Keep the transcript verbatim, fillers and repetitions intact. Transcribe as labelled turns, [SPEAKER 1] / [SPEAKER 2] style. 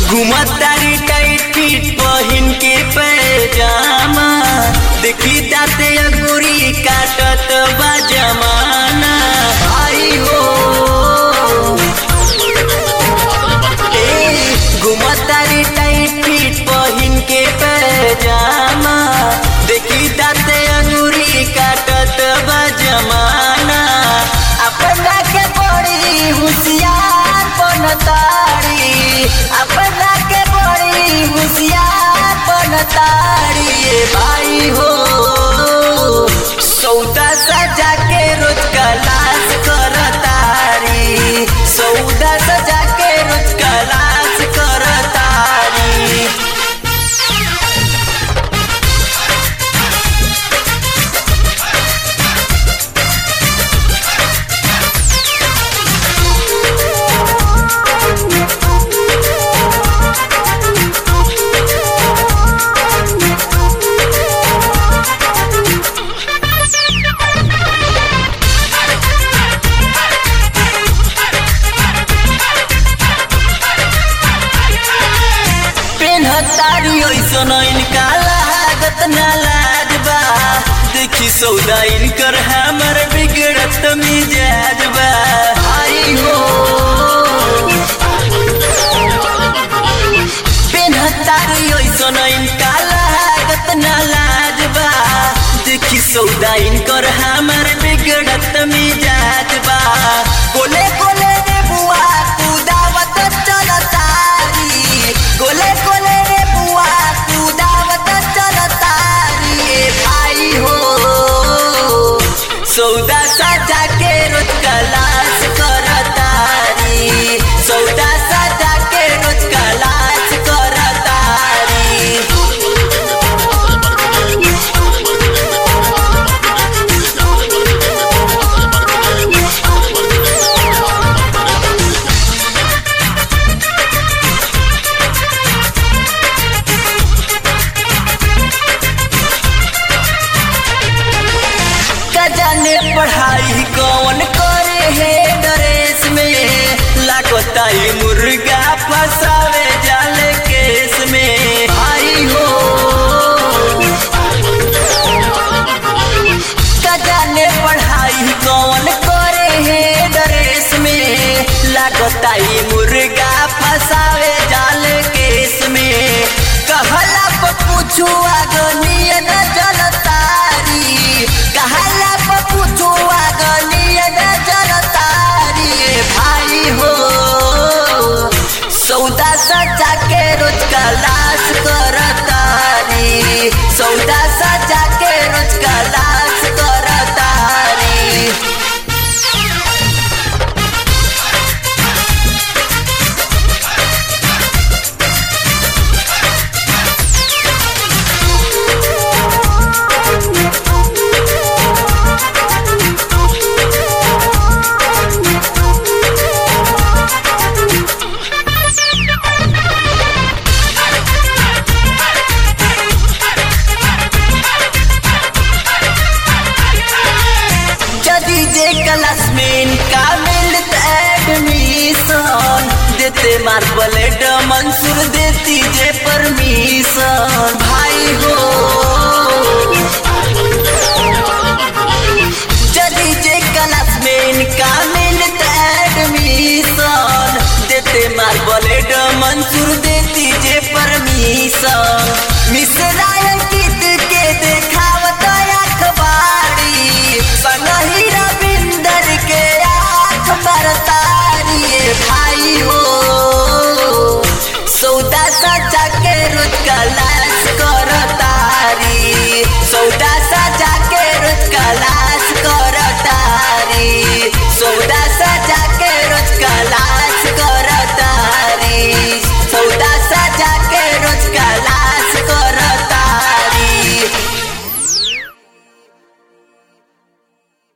[SPEAKER 1] घुमतारी tight feet पहिन के पैजामा देखी दाते अंगूरी काटत बा जमाना भाई हो ए घुमतारी टाइट फिट पहिन के पैजामा देखी दाते अंगूरी काटत बा जमाना अपना के बड़ी होशियार बनतारी अपना के बड़ी होशियार बनतारी भाई हो सौदा सजा के रोज कलास करतारी सौदा सजा के रोज कलास करतारी तारी ऐसन इनका लागत ना लाज बा देखी सौदा इनकर हमर बिगड़त मिजाज बा भाई हो तारी ऐसन इनका लागत ना लाज बा देखी सौदा इनकर हमर बिगड़त मिजाज बा बोले बोले रे बुआ तू दावत चलतारी गोले गोले सौदा सजा के रोज कलास करतारी सौदा सजा के रोज कलास करतारी जाने पढ़ाई कौन करे है ड्रेस में लागताई मुर्गा फसावे जाले केस में भाई हो जाने पढ़ाई कौन करे है ड्रेस में लागताई मुर्गा फसावे जाले केस में कहला पर पूछू आगनिया न जलतारी कहला पूछो आगनिया न जलतारी भाई हो सौदा सजा के रोज कलास करतारी सौदा सजा के रोज कलास करतारी क्लास में इनका मिलत एडमिशन देते मार्बलेट मंसूर देती जे परमिशन भाई हो जदी जे क्लास में इनका मिलत एडमिशन देते मार्बलेट मंसूर देती जे परमिशन